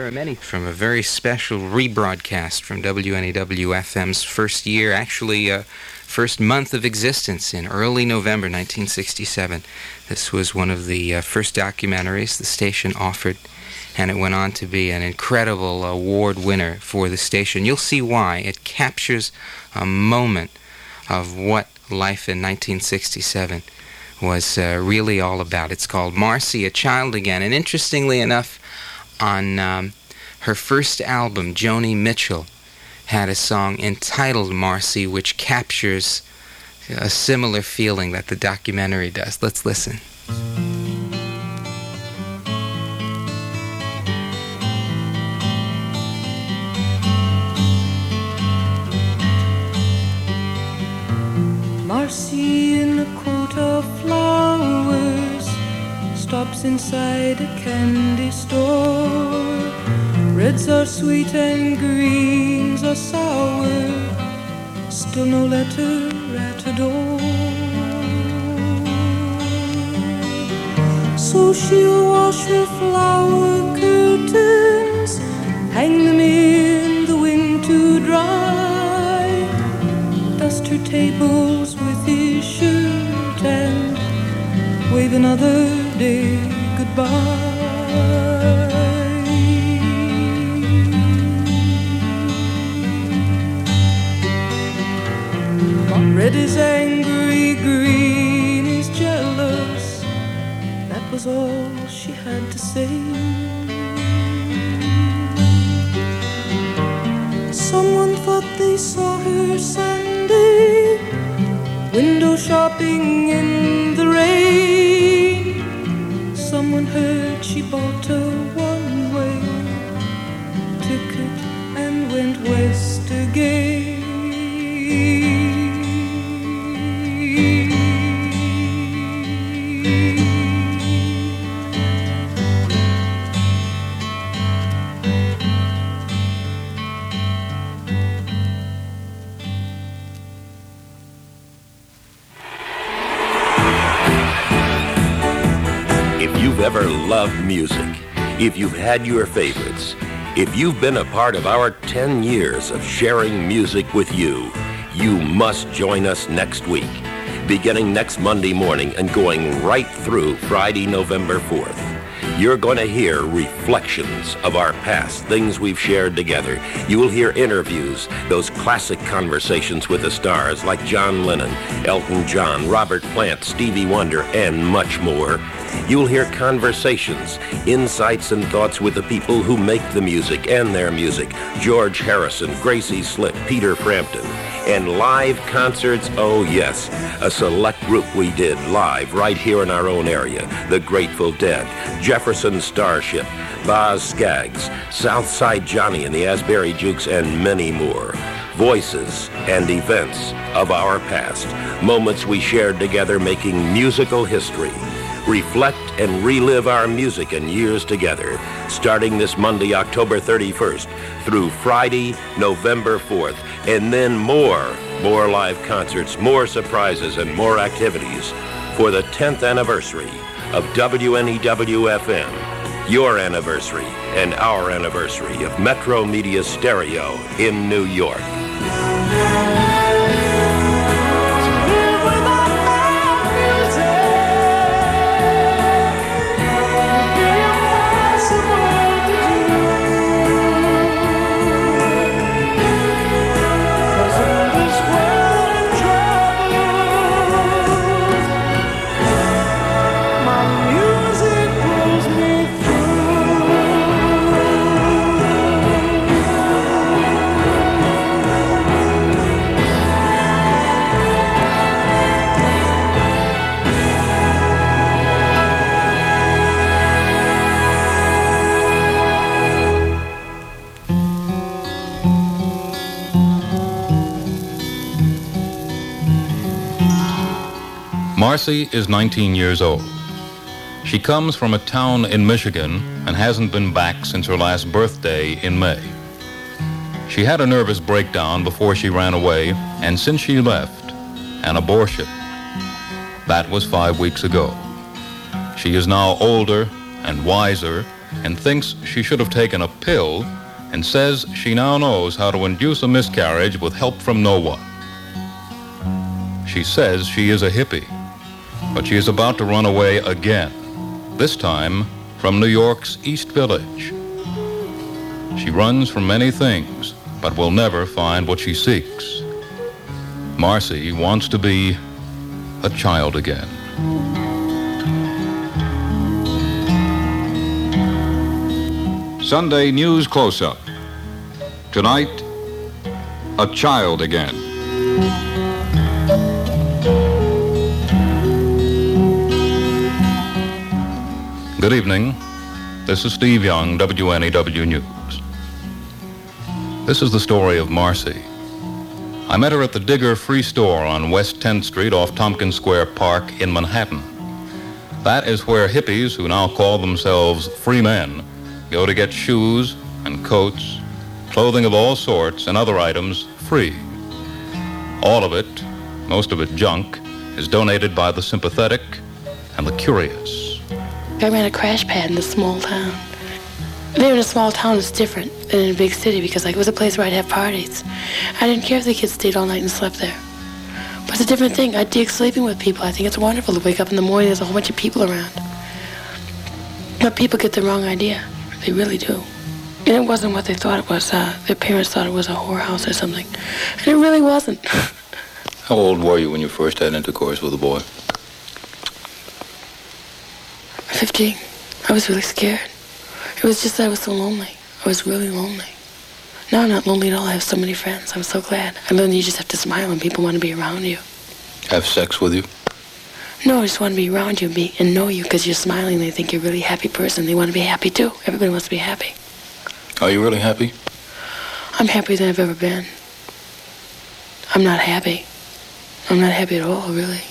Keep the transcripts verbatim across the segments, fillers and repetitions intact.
There are many from a very special rebroadcast from W N E W F M's first year, actually uh, first month of existence in early November nineteen sixty-seven. This was one of the uh, first documentaries the station offered, and it went on to be an incredible award winner for the station. You'll see why. It captures a moment of what life in nineteen sixty-seven was uh, really all about. It's called Marcy, A Child Again, and interestingly enough, on um, her first album, Joni Mitchell had a song entitled Marcy, which captures a similar feeling that the documentary does. Let's listen. Marcy in a coat of flowers stops inside a candy store. Reds are sweet and greens are sour, still no letter at the door. So she'll wash her flower curtains, hang them in the wind to dry, dust her tables with his shirt and wave another day goodbye. Red is angry, green is jealous. That was all she had to say. Someone thought they saw her Sunday, window shopping in the rain. Someone heard she bought a one-way ticket and went west again. Ever loved music, if you've had your favorites, if you've been a part of our ten years of sharing music with you, you must join us next week, beginning next Monday morning and going right through Friday, November fourth. You're going to hear reflections of our past, things we've shared together. You will hear interviews, those classic conversations with the stars like John Lennon, Elton John, Robert Plant, Stevie Wonder, and much more. You'll hear conversations, insights and thoughts with the people who make the music and their music. George Harrison, Gracie Slick, Peter Frampton. And live concerts, oh yes, a select group we did live right here in our own area. The Grateful Dead, Jefferson Starship, Boz Scaggs, Southside Johnny and the Asbury Jukes, and many more. Voices and events of our past. Moments we shared together making musical history. Reflect and relive our music and years together, starting this Monday, October thirty-first, through Friday, November fourth, and then more, more live concerts, more surprises, and more activities for the tenth anniversary of W N E W F M, your anniversary and our anniversary of Metro Media Stereo in New York. Marcy is nineteen years old. She comes from a town in Michigan and hasn't been back since her last birthday in May. She had a nervous breakdown before she ran away, and since she left, an abortion. That was five weeks ago. She is now older and wiser and thinks she should have taken a pill, and says she now knows how to induce a miscarriage with help from no one. She says she is a hippie, but she is about to run away again, this time from New York's East Village. She runs from many things, but will never find what she seeks. Marcy wants to be a child again. Sunday News Close-Up. Tonight, a child again. Good evening. This is Steve Young, W N E W News. This is the story of Marcy. I met her at the Digger Free Store on West tenth Street off Tompkins Square Park in Manhattan. That is where hippies who now call themselves free men go to get shoes and coats, clothing of all sorts, and other items free. All of it, most of it junk, is donated by the sympathetic and the curious. I ran a crash pad in this small town. Living in a small town is different than in a big city because like, it was a place where I'd have parties. I didn't care if the kids stayed all night and slept there. But it's a different thing. I dig sleeping with people. I think it's wonderful to wake up in the morning, there's a whole bunch of people around. But people get the wrong idea. They really do. And it wasn't what they thought it was. Uh, their parents thought it was a whorehouse or something. And it really wasn't. How old were you when you first had intercourse with a boy? Fifteen. I was really scared. It was just that I was so lonely. I was really lonely. Now I'm not lonely at all. I have so many friends. I'm so glad. I mean, you just have to smile and people want to be around you. Have sex with you? No, I just want to be around you and, be, and know you because you're smiling. They think you're a really happy person. They want to be happy too. Everybody wants to be happy. Are you really happy? I'm happier than I've ever been. I'm not happy. I'm not happy at all, really.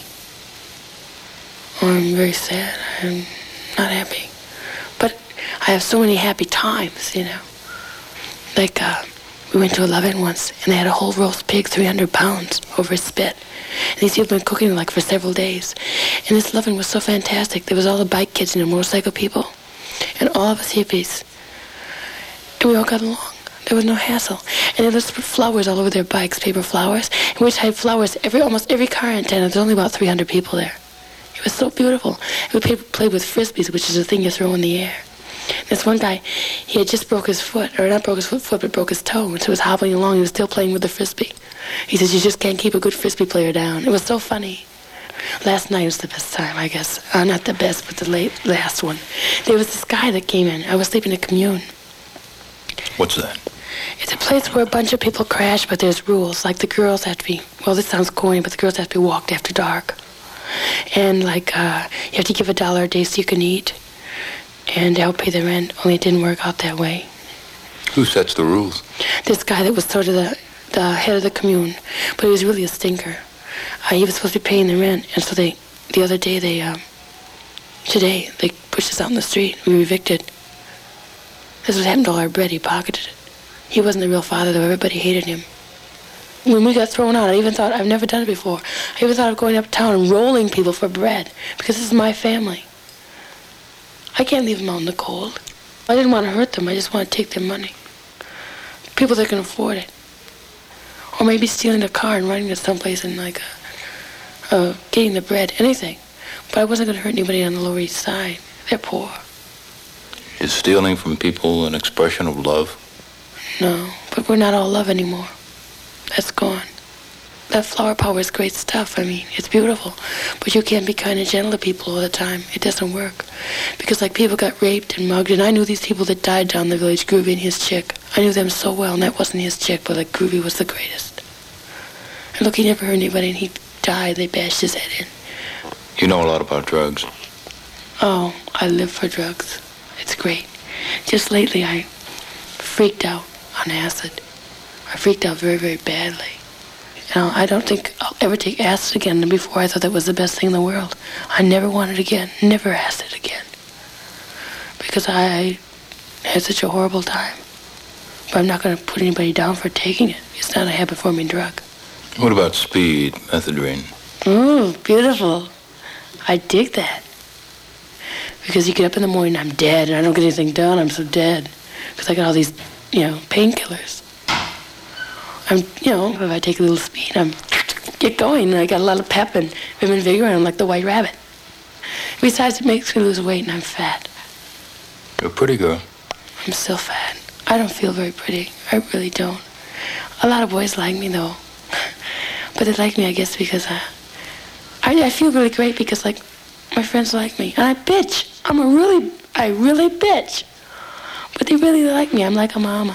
I'm very sad. I'm not happy. But I have so many happy times, you know. Like, uh, we went to eleven once, and they had a whole roast pig, three hundred pounds, over a spit. And these people had been cooking like for several days. And this oven was so fantastic. There was all the bike kids and the motorcycle people, and all of us hippies. And we all got along. There was no hassle. And there was flowers all over their bikes, paper flowers, and we had flowers every almost every car antenna. There's only about three hundred people there. It was so beautiful. And we played, played with frisbees, which is a thing you throw in the air. This one guy, he had just broke his foot, or not broke his foot, foot but broke his toe, and so he was hobbling along. He was still playing with the frisbee. He says, you just can't keep a good frisbee player down. It was so funny. Last night was the best time, I guess. Uh, not the best, but the late last one. There was this guy that came in. I was sleeping at Commune. What's that? It's a place where a bunch of people crash, but there's rules. Like the girls have to be, well, this sounds corny, but the girls have to be walked after dark. And like, uh, you have to give a dollar a day so you can eat. And they'll pay the rent, only it didn't work out that way. Who sets the rules? This guy that was sort of the, the head of the commune, but he was really a stinker. Uh, he was supposed to be paying the rent, and so they, the other day, they, um, today, they pushed us out in the street. We were evicted. This was happened to all our bread. He pocketed it. He wasn't the real father, though. Everybody hated him. When we got thrown out, I even thought, I've never done it before, I even thought of going uptown and rolling people for bread, because this is my family. I can't leave them out in the cold. I didn't want to hurt them. I just want to take their money. People that can afford it. Or maybe stealing a car and running to someplace and like uh, uh, getting the bread, anything. But I wasn't going to hurt anybody on the Lower East Side. They're poor. Is stealing from people an expression of love? No, but we're not all love anymore. That's gone. That flower power is great stuff. I mean, it's beautiful. But you can't be kind and gentle to people all the time. It doesn't work. Because, like, people got raped and mugged, and I knew these people that died down the village, Groovy and his chick. I knew them so well, and that wasn't his chick, but, like, Groovy was the greatest. And look, he never hurt anybody, and he died. They bashed his head in. You know a lot about drugs. Oh, I live for drugs. It's great. Just lately, I freaked out on acid. I freaked out very, very badly. You know, I don't think I'll ever take acid again. And before, I thought that was the best thing in the world. I never want it again. Never acid again. Because I had such a horrible time. But I'm not going to put anybody down for taking it. It's not a habit-forming drug. What about speed, methadone? Ooh, beautiful. I dig that. Because you get up in the morning, I'm dead, and I don't get anything done. I'm so dead because I got all these, you know, painkillers. I'm, you know, if I take a little speed, I'm get going, and I got a lot of pep and vim and vigor, and I'm like the white rabbit. Besides, it makes me lose weight, and I'm fat. You're a pretty girl. I'm still fat. I don't feel very pretty. I really don't. A lot of boys like me, though. But they like me, I guess, because I, I, I feel really great because, like, my friends like me. And I bitch. I'm a really, I really bitch. But they really like me. I'm like a mama.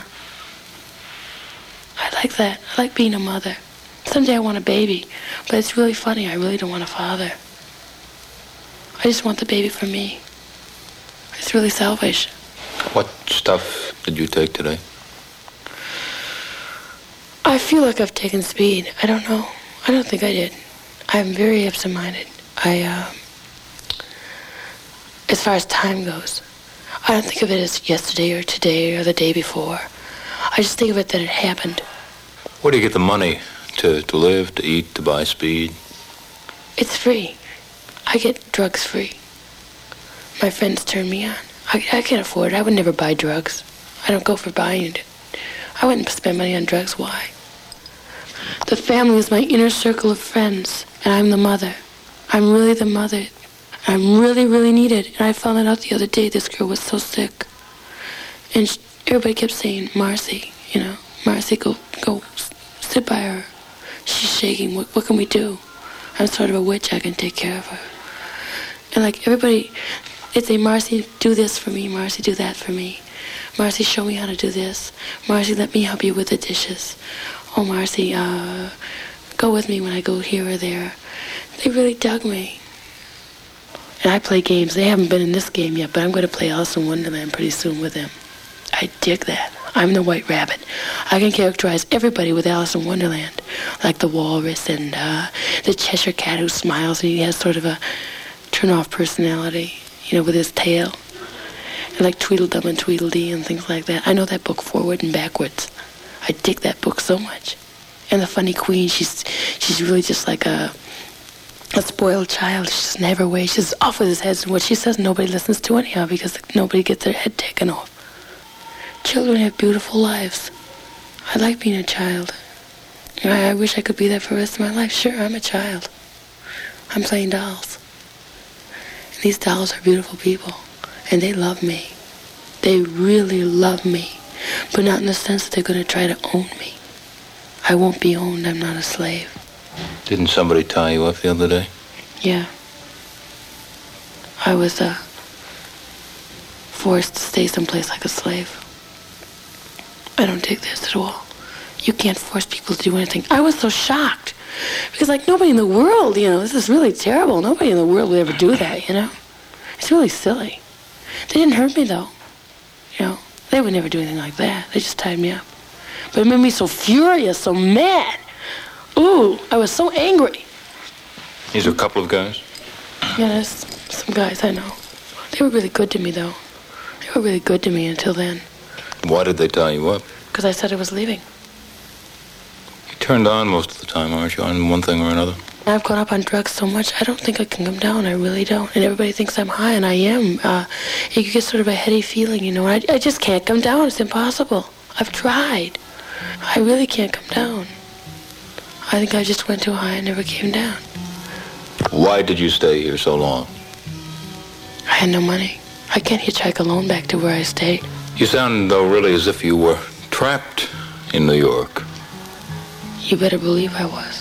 I like that. I like being a mother. Someday I want a baby. But it's really funny. I really don't want a father. I just want the baby for me. It's really selfish. What stuff did you take today? I feel like I've taken speed. I don't know. I don't think I did. I'm very absent-minded. I, uh, as far as time goes, I don't think of it as yesterday or today or the day before. I just think of it that it happened. Where do you get the money to, to live, to eat, to buy speed? It's free. I get drugs free. My friends turn me on. I, I can't afford it. I would never buy drugs. I don't go for buying it. I wouldn't spend money on drugs. Why? The family is my inner circle of friends, and I'm the mother. I'm really the mother. I'm really, really needed. And I found that out the other day. This girl was so sick. And she, everybody kept saying, Marcy, you know, Marcy, go go sit by her. She's shaking. What, what can we do? I'm sort of a witch. I can take care of her. And, like, everybody, they'd say, Marcy, do this for me. Marcy, do that for me. Marcy, show me how to do this. Marcy, let me help you with the dishes. Oh, Marcy, uh, go with me when I go here or there. They really dug me. And I play games. They haven't been in this game yet, but I'm going to play Alice in Wonderland pretty soon with them. I dig that. I'm the White Rabbit. I can characterize everybody with Alice in Wonderland, like the walrus and uh, the Cheshire Cat who smiles, and he has sort of a turn-off personality, you know, with his tail. And like Tweedledum and Tweedledee and things like that. I know that book forward and backwards. I dig that book so much. And the funny queen, she's she's really just like a a spoiled child. She's never way. She's off with his head. And what she says, nobody listens to anyhow because nobody gets their head taken off. Children have beautiful lives. I like being a child. I, I wish I could be there for the rest of my life. Sure, I'm a child. I'm playing dolls. And these dolls are beautiful people. And they love me. They really love me. But not in the sense that they're going to try to own me. I won't be owned. I'm not a slave. Didn't somebody tie you up the other day? Yeah. I was, uh, forced to stay someplace like a slave. I don't dig this at all. You can't force people to do anything. I was so shocked. Because, like, nobody in the world, you know, this is really terrible. Nobody in the world would ever do that, you know? It's really silly. They didn't hurt me, though. You know, they would never do anything like that. They just tied me up. But it made me so furious, so mad. Ooh, I was so angry. These are a couple of guys? Yeah, there's some guys I know. They were really good to me, though. They were really good to me until then. Why did they tie you up? Because I said I was leaving. You turned on most of the time, aren't you, on one thing or another? I've gone up on drugs so much, I don't think I can come down. I really don't. And everybody thinks I'm high, and I am. Uh, you get sort of a heady feeling, you know. I, I just can't come down. It's impossible. I've tried. I really can't come down. I think I just went too high and never came down. Why did you stay here so long? I had no money. I can't hitchhike alone back to where I stayed. You sound, though, really as if you were trapped in New York. You better believe I was.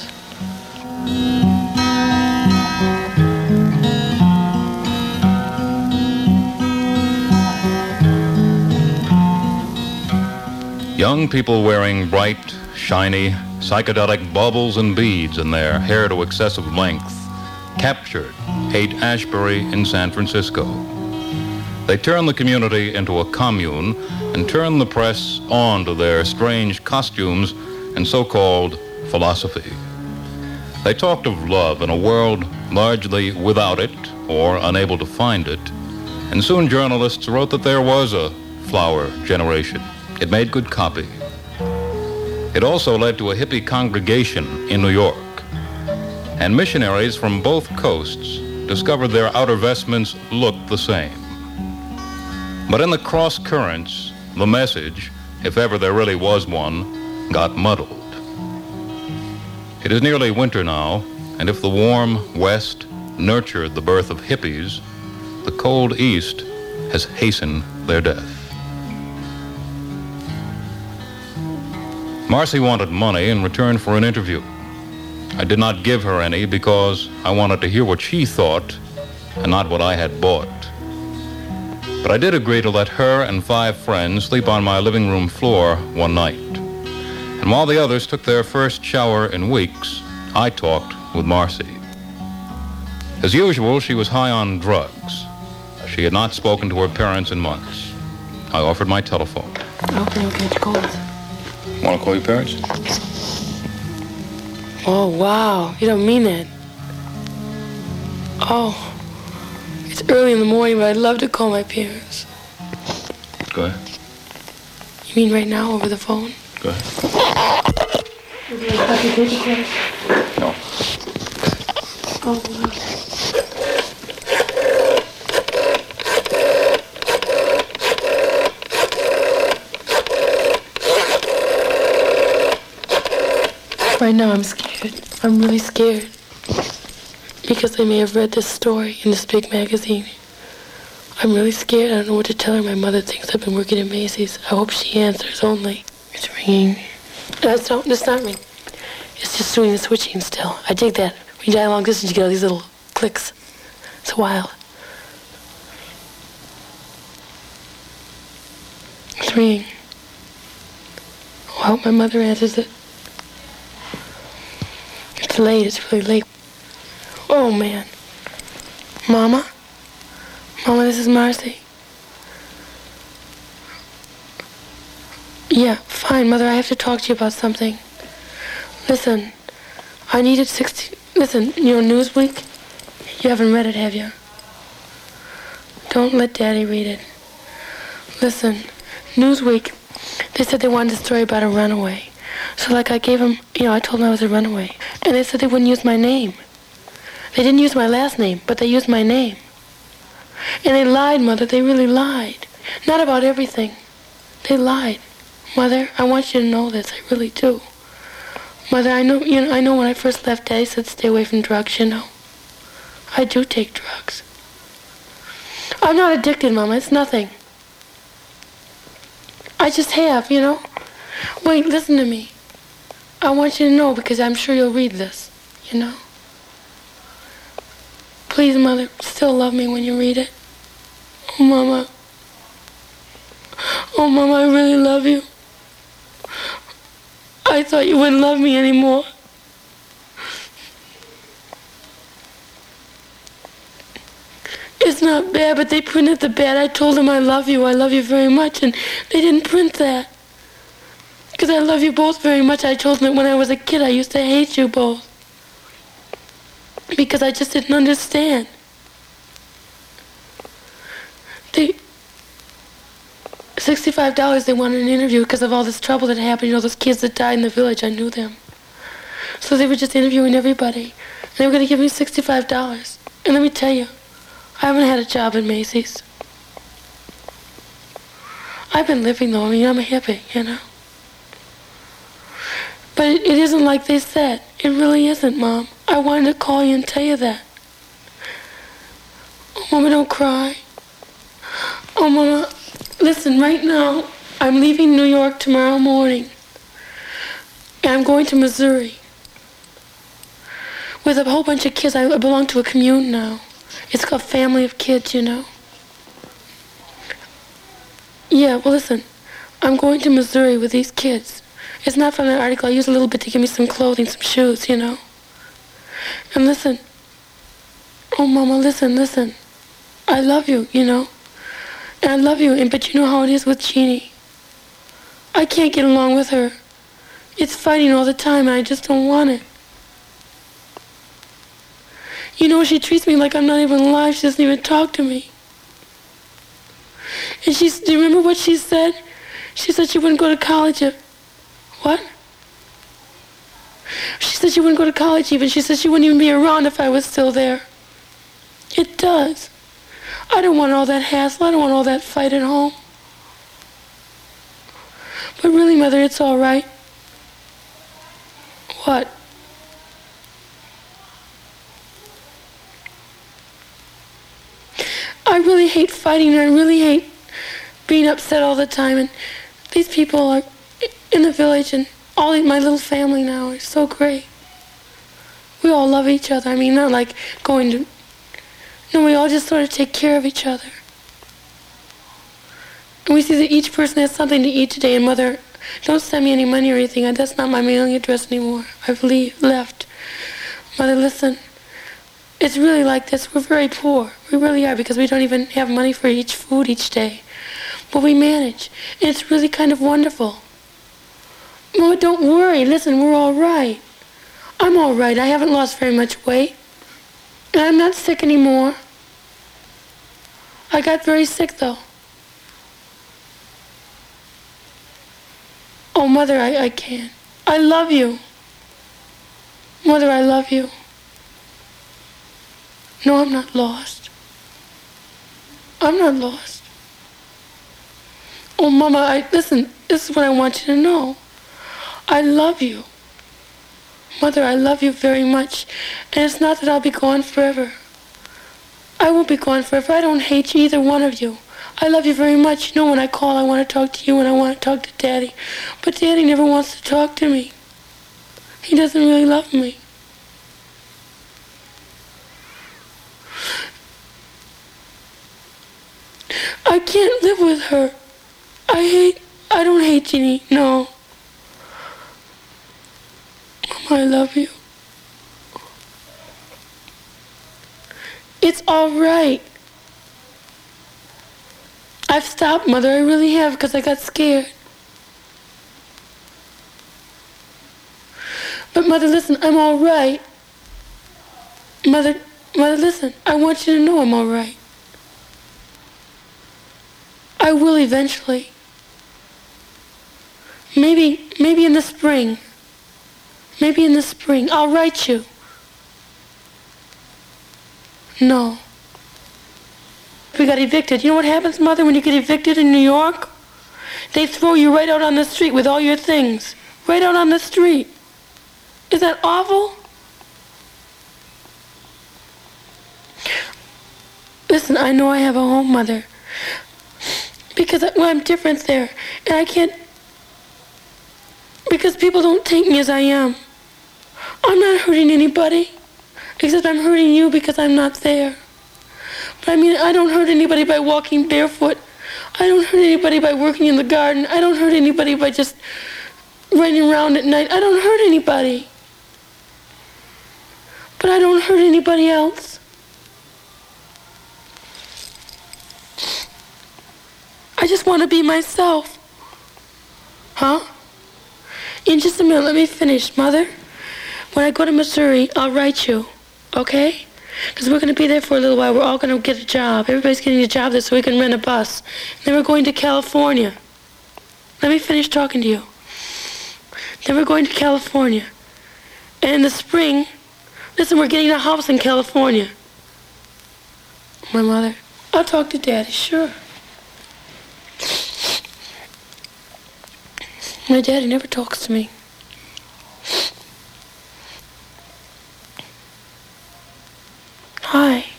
Young people wearing bright, shiny, psychedelic baubles and beads in their hair to excessive length captured Haight-Ashbury in San Francisco. They turned the community into a commune and turned the press on to their strange costumes and so-called philosophy. They talked of love in a world largely without it or unable to find it, and soon journalists wrote that there was a flower generation. It made good copy. It also led to a hippie congregation in New York, and missionaries from both coasts discovered their outer vestments looked the same. But in the cross currents, the message, if ever there really was one, got muddled. It is nearly winter now, and if the warm West nurtured the birth of hippies, the cold East has hastened their death. Marcy wanted money in return for an interview. I did not give her any because I wanted to hear what she thought and not what I had bought. But I did agree to let her and five friends sleep on my living room floor one night. And while the others took their first shower in weeks, I talked with Marcy. As usual, she was high on drugs. She had not spoken to her parents in months. I offered my telephone. I hope they don't catch cold. Want to call your parents? Oh, wow. You don't mean that. Oh. It's early in the morning, but I'd love to call my parents. Go ahead. You mean right now, over the phone? Go ahead. Would you like to take a class? No. Oh, wow. Right now I'm scared. I'm really scared. Because I may have read this story in this big magazine. I'm really scared. I don't know what to tell her. My mother thinks I've been working at Macy's. I hope she answers only. It's ringing. That's not, that's not ringing. It's just doing the switching still. I dig that. When you dial long distance, you get all these little clicks. It's wild. It's ringing. Oh, I hope my mother answers it. It's late. It's really late. Oh, man. Mama? Mama, this is Marcy. Yeah, fine, Mother. I have to talk to you about something. Listen, I needed sixty... Listen, you know Newsweek? You haven't read it, have you? Don't let Daddy read it. Listen, Newsweek, they said they wanted a story about a runaway. So, like, I gave them... You know, I told them I was a runaway. And they said they wouldn't use my name. They didn't use my last name, but they used my name. And they lied, Mother. They really lied. Not about everything. They lied. Mother, I want you to know this. I really do. Mother, I know, you know, I know when I first left, Daddy said stay away from drugs, you know. I do take drugs. I'm not addicted, Mama. It's nothing. I just have, you know. Wait, listen to me. I want you to know because I'm sure you'll read this, you know. Please, Mother, still love me when you read it. Oh, Mama. Oh, Mama, I really love you. I thought you wouldn't love me anymore. It's not bad, but they printed the bad. I told them I love you, I love you very much, and they didn't print that. Because I love you both very much. I told them that when I was a kid, I used to hate you both. Because I just didn't understand. They... sixty-five dollars they wanted an interview because of all this trouble that happened. You know, those kids that died in the village, I knew them. So they were just interviewing everybody. And they were going to give me sixty-five dollars. And let me tell you, I haven't had a job at Macy's. I've been living though. I mean, I'm a hippie, you know. But it, it isn't like they said. It really isn't, Mom. I wanted to call you and tell you that. Oh, Mama, don't cry. Oh, Mama, listen, right now, I'm leaving New York tomorrow morning. And I'm going to Missouri. With a whole bunch of kids. I belong to a commune now. It's a family of kids, you know. Yeah, well, listen, I'm going to Missouri with these kids. It's not from that article. I used a little bit to give me some clothing, some shoes, you know. And listen. Oh, Mama, listen, listen. I love you, you know. And I love you, and but you know how it is with Jeannie. I can't get along with her. It's fighting all the time, and I just don't want it. You know, she treats me like I'm not even alive. She doesn't even talk to me. And she's, do you remember what she said? She said she wouldn't go to college if... What? She said she wouldn't go to college even. She said she wouldn't even be around if I was still there. It does. I don't want all that hassle. I don't want all that fight at home. But really, Mother, it's all right. What? I really hate fighting, and I really hate being upset all the time. And these people are in the village, and all my little family now is so great. We all love each other. I mean, not like going to... No, we all just sort of take care of each other. And we see that each person has something to eat today. And Mother, don't send me any money or anything. That's not my mailing address anymore. I've leave, left. Mother, listen. It's really like this. We're very poor. We really are, because we don't even have money for each food each day. But we manage. And it's really kind of wonderful. Mother, don't worry. Listen, we're all right. I'm all right. I haven't lost very much weight. And I'm not sick anymore. I got very sick, though. Oh, Mother, I, I can't. I love you. Mother, I love you. No, I'm not lost. I'm not lost. Oh, Mama, I, listen, this is what I want you to know. I love you. Mother, I love you very much. And it's not that I'll be gone forever. I won't be gone forever. I don't hate you, either one of you. I love you very much. You know, when I call, I want to talk to you and I want to talk to Daddy. But Daddy never wants to talk to me. He doesn't really love me. I can't live with her. I hate, I don't hate Jeannie, no. Mama, I love you. It's all right. I've stopped, Mother, I really have, because I got scared. But Mother, listen, I'm all right. Mother, Mother, listen, I want you to know I'm all right. I will eventually. Maybe, maybe in the spring. Maybe in the spring. I'll write you. No. We got evicted. You know what happens, Mother, when you get evicted in New York? They throw you right out on the street with all your things. Right out on the street. Is that awful? Listen, I know I have a home, Mother. Because I, well, I'm different there. And I can't... Because people don't take me as I am. I'm not hurting anybody. Except I'm hurting you because I'm not there. But I mean, I don't hurt anybody by walking barefoot. I don't hurt anybody by working in the garden. I don't hurt anybody by just running around at night. I don't hurt anybody. But I don't hurt anybody else. I just want to be myself. Huh? In just a minute, let me finish, Mother. When I go to Missouri, I'll write you, okay? Because we're going to be there for a little while. We're all going to get a job. Everybody's getting a job there so we can rent a bus. And then we're going to California. Let me finish talking to you. Then we're going to California. And in the spring, listen, we're getting a house in California. My mother, I'll talk to Daddy, sure. My daddy never talks to me. Hi.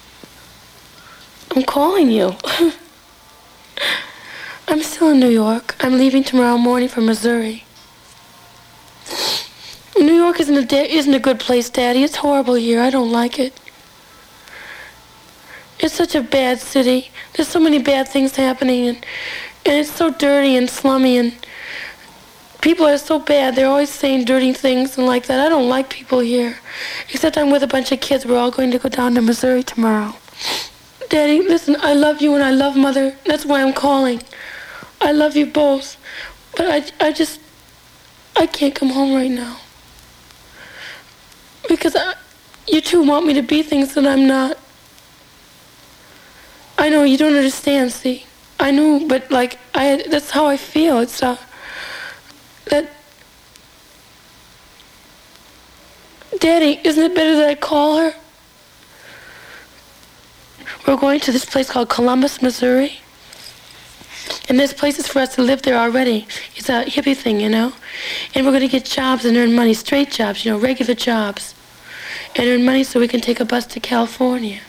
I'm calling you. I'm still in New York. I'm leaving tomorrow morning for Missouri. New York isn't a, da- isn't a good place, Daddy. It's horrible here. I don't like it. It's such a bad city. There's so many bad things happening, and, and it's so dirty and slummy, and people are so bad. They're always saying dirty things and like that. I don't like people here. Except I'm with a bunch of kids. We're all going to go down to Missouri tomorrow. Daddy, listen, I love you and I love Mother. That's why I'm calling. I love you both. But I, I just, I can't come home right now. Because I, you two want me to be things that I'm not. I know you don't understand, see. I know, but like, I, that's how I feel. It's, uh, that... Daddy, isn't it better that I call her? we're going to this place called Columbus, Missouri. And there's places for us to live there already. It's a hippie thing, you know. And we're going to get jobs and earn money, straight jobs, you know, regular jobs. And earn money so we can take a bus to California.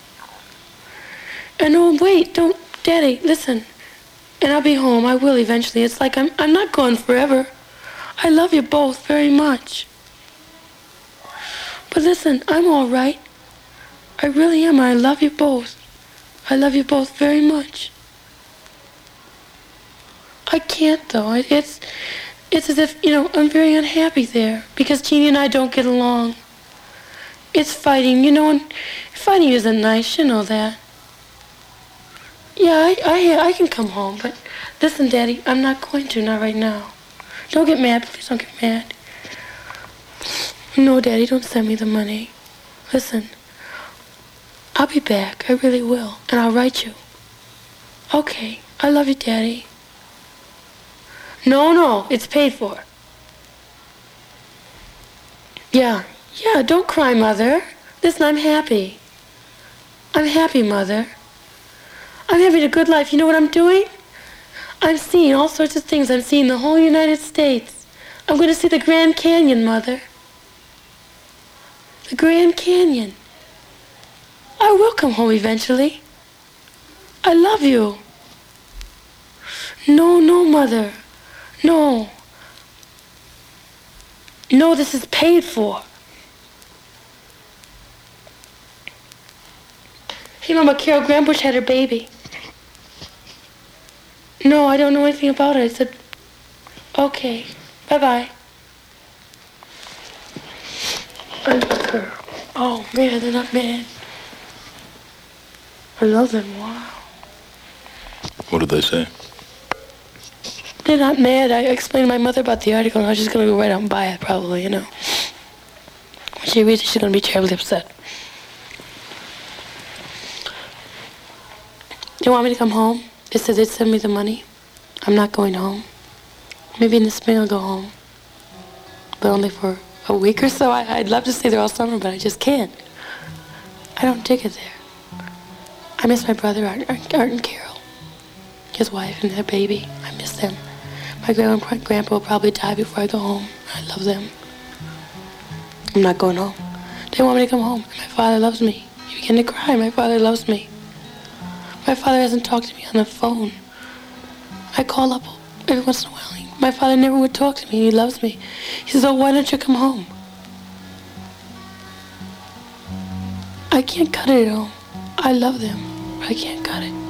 And oh, wait, don't, Daddy, listen. And I'll be home. I will eventually. It's like I'm, I'm not gone forever. I love you both very much. But listen, I'm all right. I really am. I love you both. I love you both very much. I can't, though. It, it's, it's as if, you know, I'm very unhappy there because Jeannie and I don't get along. It's fighting, you know, and fighting isn't nice. You know that. Yeah, I, I, I can come home, but listen, Daddy, I'm not going to, not right now. Don't get mad, please don't get mad. No, Daddy, don't send me the money. Listen, I'll be back, I really will, and I'll write you. Okay, I love you, Daddy. No, no, it's paid for. Yeah, yeah, don't cry, Mother. Listen, I'm happy. I'm happy, Mother. I'm having a good life. You know what I'm doing? I'm seeing all sorts of things. I'm seeing the whole United States. I'm going to see the Grand Canyon, Mother. The Grand Canyon. I will come home eventually. I love you. No, no, Mother. No. No, this is paid for. Hey, Mama, Carol Grambush had her baby. No, I don't know anything about it. I said, okay, bye-bye. I love her. Oh, man, they're not mad. I love them, wow. What did they say? They're not mad. I explained to my mother about the article, and I was just going to go right out and buy it, probably, you know. When she reads it, she's going to be terribly upset. Do you want me to come home? They said they'd send me the money. I'm not going home. Maybe in the spring I'll go home. But only for a week or so. I, I'd love to stay there all summer, but I just can't. I don't dig it there. I miss my brother, Art, Art, Art and Carol. His wife and their baby. I miss them. My grandma and grandpa will probably die before I go home. I love them. I'm not going home. They want me to come home. My father loves me. He began to cry. My father loves me. My father hasn't talked to me on the phone. I call up every once in a while. My father never would talk to me. He loves me. He says, oh, why don't you come home? I can't cut it at home. I love them, but I can't cut it.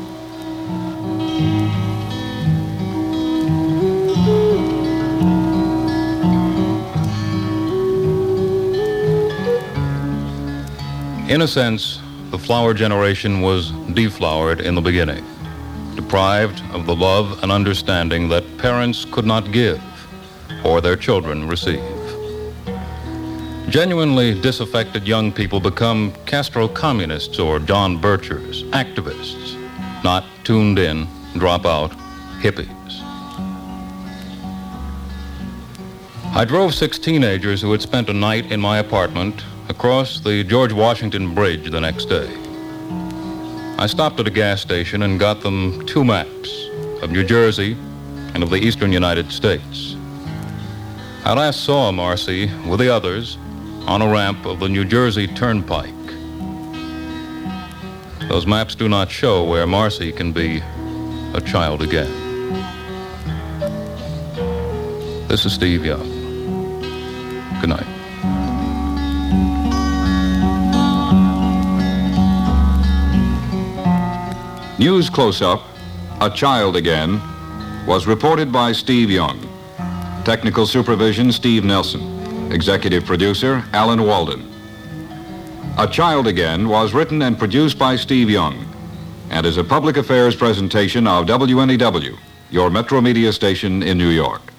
In a sense, the flower generation was deflowered in the beginning, deprived of the love and understanding that parents could not give or their children receive. Genuinely disaffected young people become Castro-communists or John Birchers, activists, not tuned in, drop-out hippies. I drove six teenagers who had spent a night in my apartment across the George Washington Bridge the next day. I stopped at a gas station and got them two maps of New Jersey and of the eastern United States. I last saw Marcy with the others on a ramp of the New Jersey Turnpike. Those maps do not show where Marcy can be a child again. This is Steve Young. Good night. News Close-Up, A Child Again, was reported by Steve Young. Technical supervision, Steve Nelson. Executive producer, Alan Walden. A Child Again was written and produced by Steve Young and is a public affairs presentation of W N E W, your Metro Media station in New York.